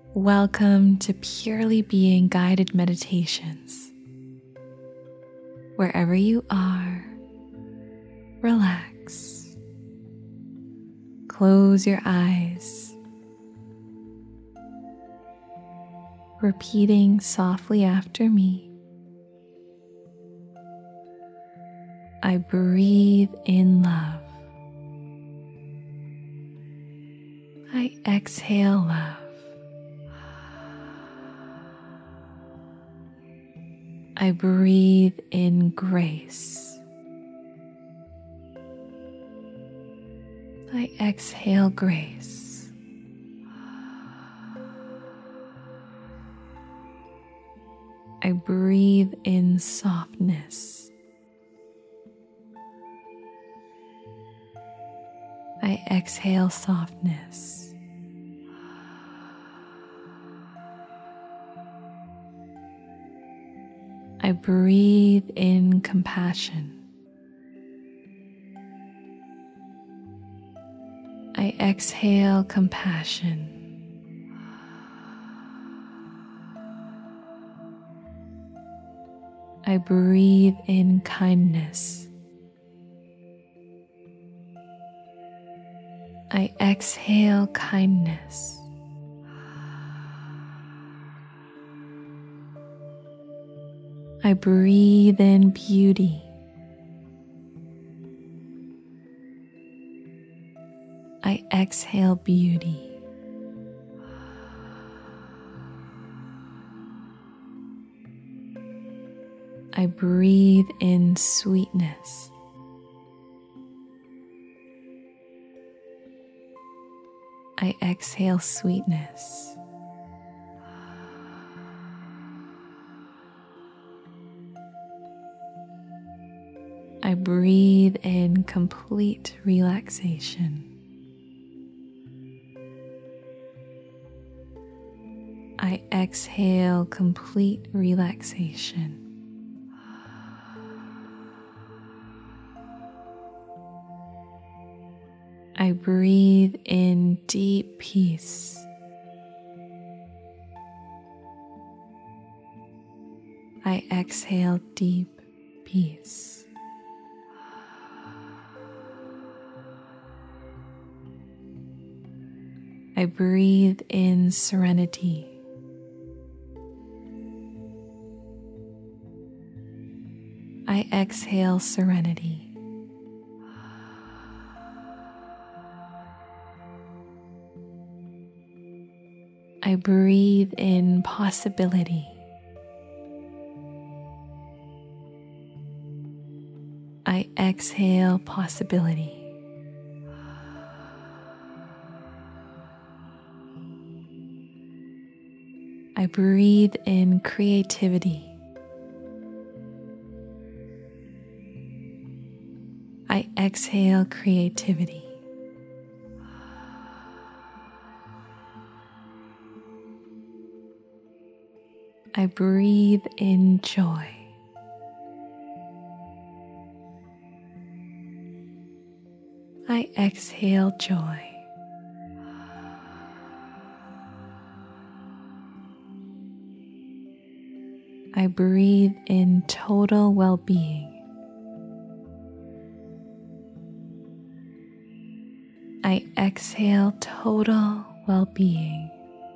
Welcome to Purely Being Guided Meditations. Wherever you are, relax. Close your eyes. Repeating softly after me. I breathe in love. I exhale love. I breathe in grace. I exhale grace. I breathe in softness. I exhale softness. I breathe in compassion. I exhale compassion. I breathe in kindness. I exhale kindness. I breathe in beauty. I exhale beauty. I breathe in sweetness. I exhale sweetness. I breathe in complete relaxation. I exhale complete relaxation. I breathe in deep peace. I exhale deep peace. I breathe in serenity. I exhale serenity. I breathe in possibility. I exhale possibility. I breathe in creativity. I exhale creativity. I breathe in joy. I exhale joy. I breathe in total well-being. I exhale total well-being.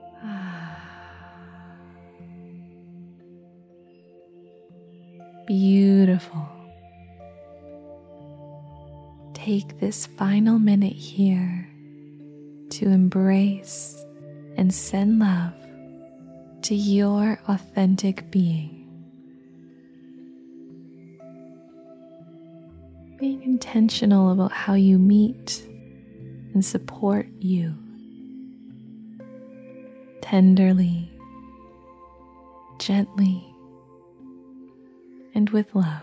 Beautiful. Take this final minute here to embrace and send love to your authentic being. Being intentional about how you meet and support you. Tenderly, gently, and with love.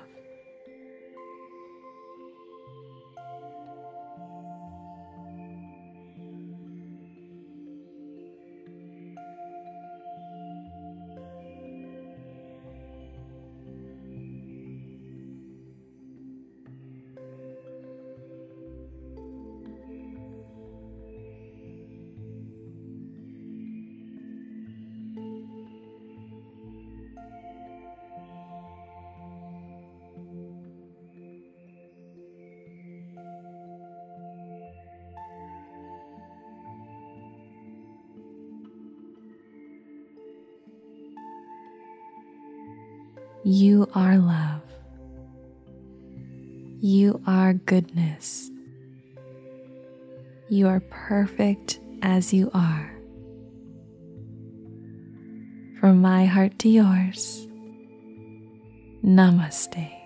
You are love. You are goodness. You are perfect as you are. From my heart to yours, Namaste.